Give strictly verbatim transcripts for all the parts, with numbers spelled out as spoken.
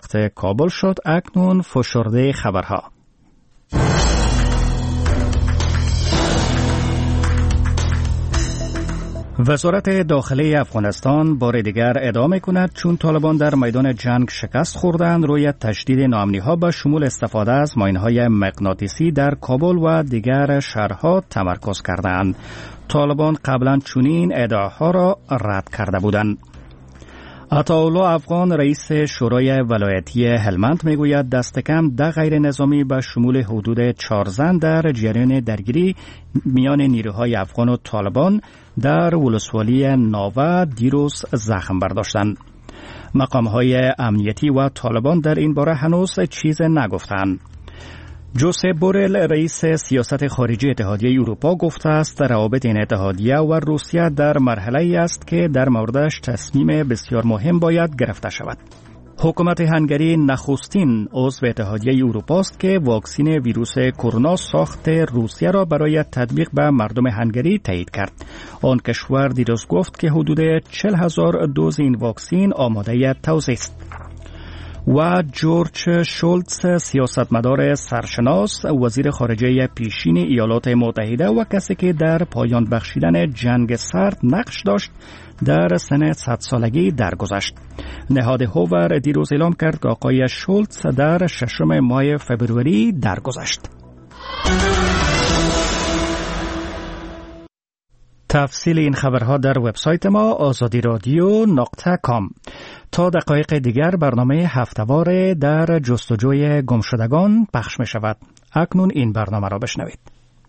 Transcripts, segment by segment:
وقت کابل شد. اکنون فشرده خبرها. وزارت داخلی افغانستان بار دیگر ادامه کند چون طالبان در میدان جنگ شکست خوردند روی تشدید ناامنی‌ها به شمول استفاده از ماین‌های مغناطیسی در کابل و دیگر شهرها تمرکز کردند. طالبان قبلا چنین ادعاها را رد کرده بودند. عطاالله افغان رئیس شورای ولایتی هلمند میگوید دست کم ده غیر نظامی به شمول حدود چهار زن در جریان درگیری میان نیروهای افغان و طالبان در ولسوالی ناوه دیروز زخم برداشتند. مقامهای امنیتی و طالبان در این باره هنوز چیز نگفتند. جوزف بورل رئیس سیاست خارجی اتحادیه اروپا گفته است روابط این اتحادیه و روسیه در مرحله ای است که در موردش تصمیم بسیار مهم باید گرفته شود. حکومت هنگری نخستین عضو اتحادیه اروپا است که واکسن ویروس کرونا ساخت روسیه را برای تطبیق به مردم هنگری تایید کرد. آن کشور دیروز گفت که حدود چهل هزار دوز این واکسن آماده توزیع است. و جورج شولتز سیاستمدار سرشناس وزیر خارجه پیشین ایالات متحده و کسی که در پایان بخشیدن جنگ سرد نقش داشت در سن صد سالگی درگذشت. نهاد هوور دیروز اعلام کرد که آقای شولتز در ششم ماه فوریه درگذشت. تفصیل این خبرها در وبسایت ما آزادی رادیو نقطه کام. تا دقایق دیگر برنامه هفته‌وار در جستجوی گمشدگان پخش می شود. اکنون این برنامه را بشنوید.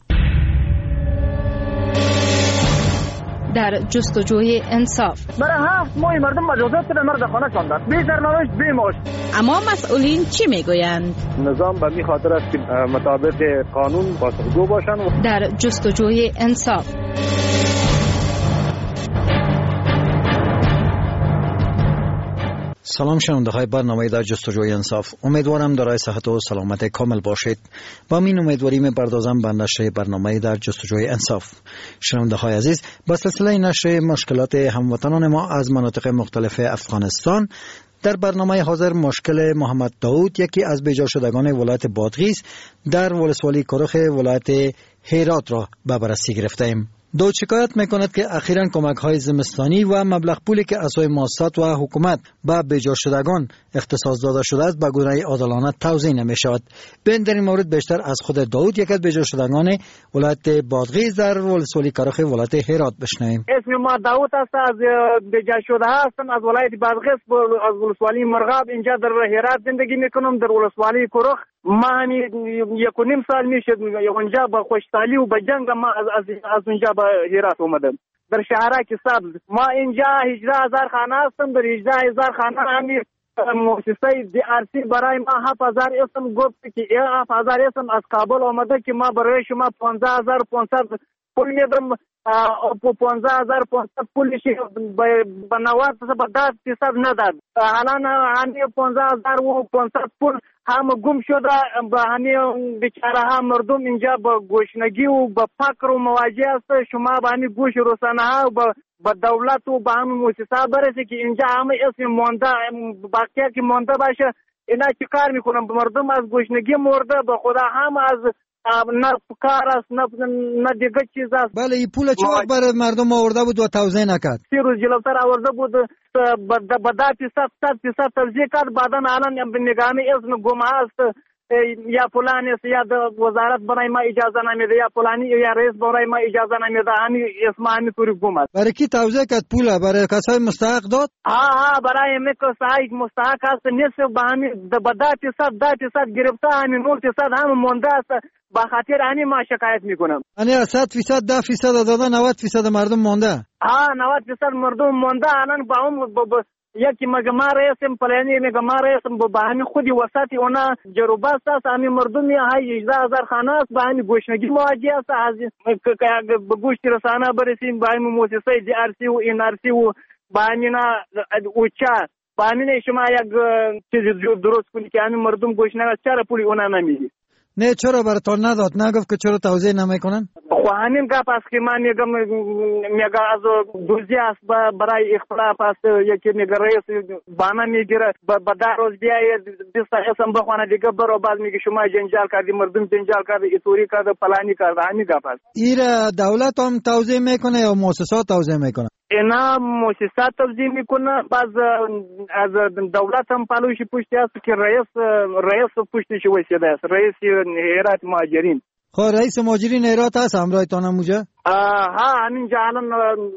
در جستجوی انصاف. برای هفت ماه مردم مجازات به مرد خانه چاندن. بی سرنوشت بی معاش. اما مسئولین چی میگویند؟ نظام به می خاطر است که مطابق قانون پاسخگو باشند. در جستجوی انصاف. سلام شنونده های برنامه در جستجوی انصاف. امیدوارم دارای صحت و سلامت کامل باشید. با این امیدواری می‌پردازم به نشر برنامه در جستجوی انصاف. شنونده های عزیز، با سلسله نشر مشکلات هموطنان ما از مناطق مختلف افغانستان، در برنامه حاضر مشکل محمد داود، یکی از بیجا شدگان ولایت بادغیس در ولسوالی کرخ ولایت هرات را به بررسی گرفتیم. داود شکایت میکند که اخیراً کمک های زمستانی و مبلغ پولی که از سوی مؤسسات و حکومت به بیجا شدگان اختصاص داده شده است به گونه عادلانه توزیع نمی شود. بین در این مورد بیشتر از خود داود، یک از بیجا شدگان ولایت بادغیس در ولسوالی کرخ ولایت هرات بشنویم. اسم ما داود است، از بیجا شده هستم، از ولایت بادغیس، از ولسوالی مرغاب. اینجا در هرات زندگی میکنم، در ولسوالی کرخ. ما همی یک و نیم سال میشه اونجا با خوشحالی و با جنگ ما از از, از اونجا به هرات اومدم، در شهرک سبز. ما اینجا هجده هزار خانه هستم، در هجده هزار خانه همی مؤسسه دی آر سی برای ما هفت هزار اسم گفت که هفت هزار اسم از کابل اومده که ما برای شما پانزده هزار پانصد پول میدم. پانزده هزار پانصد پولش به نوت به ده فیصد نداد. الان همین پانزده هزار و پانصد پول هم گم شده. به همین بیچاره ها مردم اینجا با گوشنگی و با فقر و مواجه است. شما به همین گوش رسانه ها و با دولت و با همین مؤسسه برسه که اینجا همه اسم مونده باقیه که مونده باشه. اینا چی کار میکنن؟ مردم از گوشنگی مرده. به خدا هم از نه کار است نه نه دیگه چیز است. بله، این پول چه وقت برای مردم آورده بود و توزیع نکرد؟ سی روز جلوتر آورده بود، به ده فیصد صد فیصد توزیع کرد. بعدا الان به نگامی اسم گم است. یا فلان است، یا وزارت برای ما اجازه نمیده، یا فلانی یا رئیس برای ما اجازه نمیده. همین اسم همین طوری گم است. برای کی توزیع کرد پول؟ برای کسای مستحق داد؟ ها ها برای می کسای مستحق است. نصف به همین به ده فیصد ده فیصد گرفته، همین نه فیصد هم مونده است. با خاطر همین ما شکایت میکنم. یعنی صد فیصد ده فیصد دادن، نود فیصد مردم مونده. ها نود فیصد مردم مونده. الان با اون یکی مگما رئیسم پلانی مگما رئیسم با همین خودی وسطی اونا جروباست است. همین مردمی های هجده هزار خانه است، با همین گوشنگی مواجه است. از به گوشت رسانه برسیم، با همین مؤسسه دی آر سی و این آر سی و با همین اوچا، با همین شما یک چیز درست کنی که همین مردم گوشنگی چرا پولی اونا نمیدی. نه چرا براتون نداد؟ نگفت که چرا توضیح نمیکنن؟ خو همین گپ است که من میگم میگه از دوزی است برای اختلاف است. یکی میگه رئیس بنا میگیره با در روز بیاید بیست اسم بخونه دیگه برو بعد میگه شما جنجال کردی، مردم جنجال کرده، ایتوری کرده، پلانی کرده. همین گپ است. ایره دولت هم توضیح میکنه یا مؤسسات توضیح میکنه؟ اینا مؤسسات توضیح میکنه، باز از دولت هم پلوش پشتی است که رئیس رئیس پشتش وسیده است، رئیس هیئت مهاجرین. خب رئیس مهاجرین هرات هست همراهتان همونجا؟ ها همینجا الان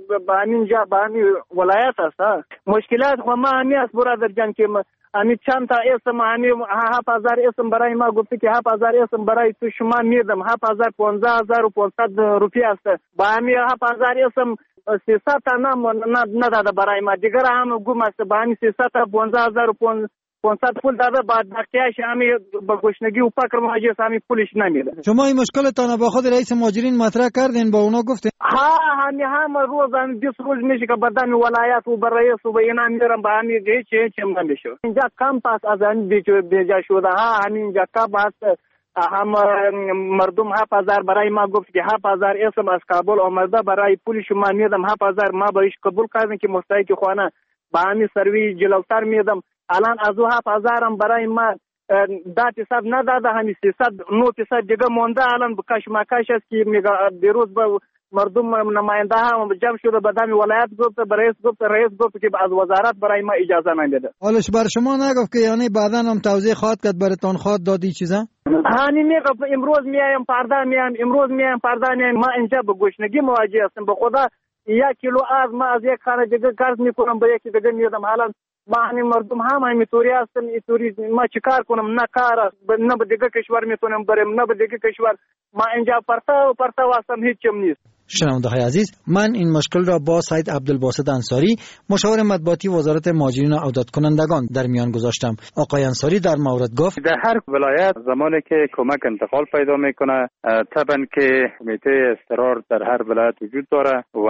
همینجا به همین ولایت است. مشکلات خو ما همین است برادر جان که همین چند تا اسم همین هفت هزار اسم برای ما گفته که هفت هزار اسم برای تو شما میدم، هفت هزار پانزده هزار و پانصد روپیه است. با همین هفت هزار اسم سیصد تا نداده برای ما، دیگر هم گم است. با همین سیصد تا پانزده هزار و پانصد پول داده، بعد بقیه‌اش همین با گشنگی و فقر مهاجر همین پولش نمیده. شما این مشکلتان با خود رئیس مهاجرین مطرح کردین، با اونا گفتین؟ ها همین هم روز هم بیست روز میشه که بدن ولایت و بر رئیس و اینا میرم با همین هیچ هیچ نمیشه. اینجا کم پاس از همین بیجا شده. ها همین اینجا کم است. هم مردم هفت هزار برای ما گفت که هفت هزار اسم از کابل آمده برای پول شما میدم، هفت هزار ما بهش قبول کردیم که مستحق خانه با همین سروی جلوتر میدم. الان از او هفت هزار هم برای ما ده درصد نداده، همین سیصد نه درصد دیگه مونده. الان به کشمکش است که میگه دیروز به مردم نماینده هم جمع شده به دم ولایت گفت، به رئیس گفت، رئیس گفت که از وزارت برای ما اجازه نمیده. حالش بر شما نگفت که یعنی بعدا هم توضیح خواهد کرد براتون خواهد دادی چیزا؟ هانی میگفت امروز میایم فردا میایم، امروز میایم فردا میایم. ما اینجا به گشنگی مواجه هستیم. به خدا یک کیلو از ما از یک خانه دیگه قرض میکنم به یکی دیگه میدم. حالا ما همین مردم هم همینطوری هستن. اینطوری ما چیکار کنم؟ نه کار نه به دیگه کشور میتونم برم نه به دیگه کشور. ما اینجا پرتا و پرتا هستم، هیچ چم نیست. شنونده های عزیز، من این مشکل را با سید عبدالباسط انصاری مشاور مطبوعاتی وزارت مهاجرین و عودت کنندگان در میان گذاشتم. آقای انصاری در مورد گفت در هر ولایت زمانی که کمک انتقال پیدا میکنه طبعا که کمیته اضطرار در هر ولایت وجود داره و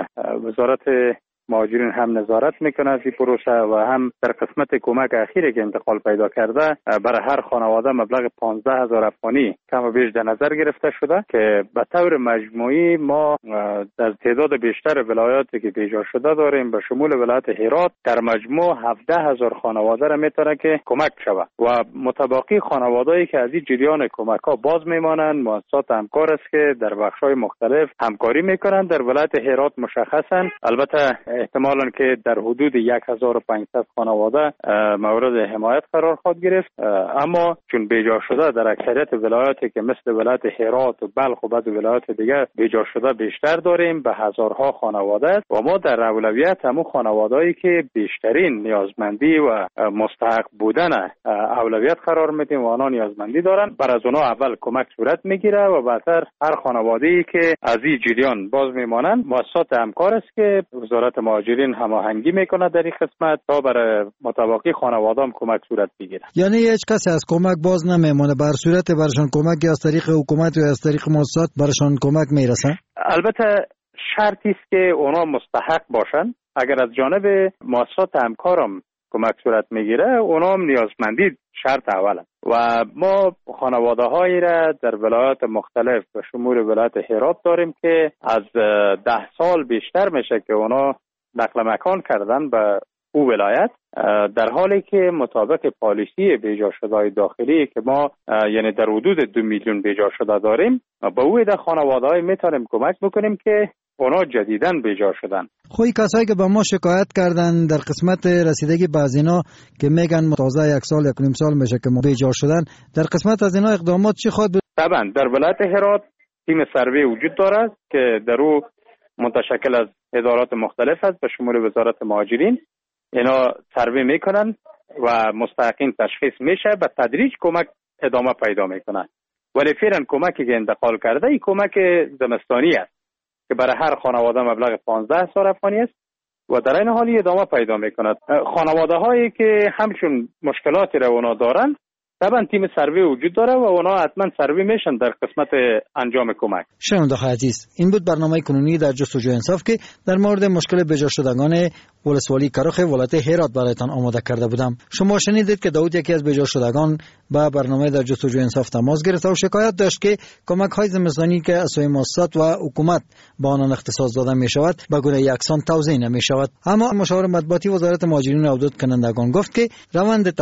وزارت مهاجرین هم نظارت میکنه از این پروسه و هم در قسمت کمک اخیری که انتقال پیدا کرده برای هر خانواده مبلغ پانزده هزار افغانی کم و بیش در نظر گرفته شده که به طور مجموعی ما در تعداد بیشتر ولایاتی که بیجا شده داریم به شمول ولایت هرات در مجموع هفده هزار خانواده را میتونه که کمک شود و متباقی خانوادهایی که از این جریان کمک ها باز میمانند مؤسسات همکار است که در بخش‌های مختلف همکاری میکنند. در ولایت هرات مشخصا البته احتمالاً که در حدود یک هزار و پانصد خانواده مورد حمایت قرار خواهد گرفت، اما چون بیجا شده در اکثریت ولایاتی که مثل ولایت هرات و بلخ و بعض ولایات دیگه بیجا شده بیشتر داریم به هزارها خانواده و ما در اولویت همون خانوادهایی که بیشترین نیازمندی و مستحق بودن اولویت قرار میدیم و آنها نیازمندی دارن بر از اونها اول کمک صورت میگیره و بعدتر هر خانواده‌ای که از این جریان باز میمانند مؤسسات همکار است که وزارت مهاجرین هماهنگی میکنه در این قسمت تا برای متباقی خانواده هم کمک صورت بگیره. یعنی هیچ کسی از کمک باز نمیمونه، بر صورت برشان کمک از طریق حکومت یا از طریق مؤسسات برشان کمک میرسه؟ البته شرطی است که اونا مستحق باشن. اگر از جانب مؤسسات همکارم کمک صورت میگیره اونا هم نیازمندی شرط اوله و ما خانواده هایی را در ولایات مختلف به شمول ولایت هرات داریم که از ده سال بیشتر میشه که اونا نقل مکان کردن به او ولایت، در حالی که مطابق پالیسی بیجا شده داخلی که ما یعنی در حدود دو میلیون بیجا شده داریم به او ده خانواده های میتونیم کمک بکنیم که اونا جدیدن بیجا شدن. خوی کسایی که به ما شکایت کردن در قسمت رسیدگی به از اینا که میگن تازه یک سال یک نیم سال میشه که ما بیجا شدن، در قسمت از اینا اقدامات چی خواهد بود؟ طبعا در ولایت هرات تیم سروی وجود دارد که در او متشکل از ادارات مختلف است به شمول وزارت مهاجرین. اینا سروی میکنن و مستحقین تشخیص میشه، به تدریج کمک ادامه پیدا میکنن. ولی فعلا کمکی که انتقال کرده این کمک زمستانی است که برای هر خانواده مبلغ پانزده هزار افغانی است و در این حالی ادامه پیدا میکند. خانواده هایی که همچون مشکلاتی را اونا دارند طبعا تیم سروی وجود داره و اونا حتما سروی میشن در قسمت انجام کمک. شنونده های عزیز، این بود برنامه کنونی در جستجوی انصاف که در مورد مشکل بجا شدگان ولسوالی کرخ ولایت هرات برایتان آماده کرده بودم. شما شنیدید که داود یکی از بجا شدگان با برنامه در جستجوی انصاف تماس گرفت و شکایت داشت که کمک های زمستانی که از سوی مؤسسات و حکومت با آنان اختصاص داده می شود به گونه یکسان توزیع نمی شود. اما مشاور مطبوعاتی وزارت مهاجرین و عودت کنندگان گفت که روند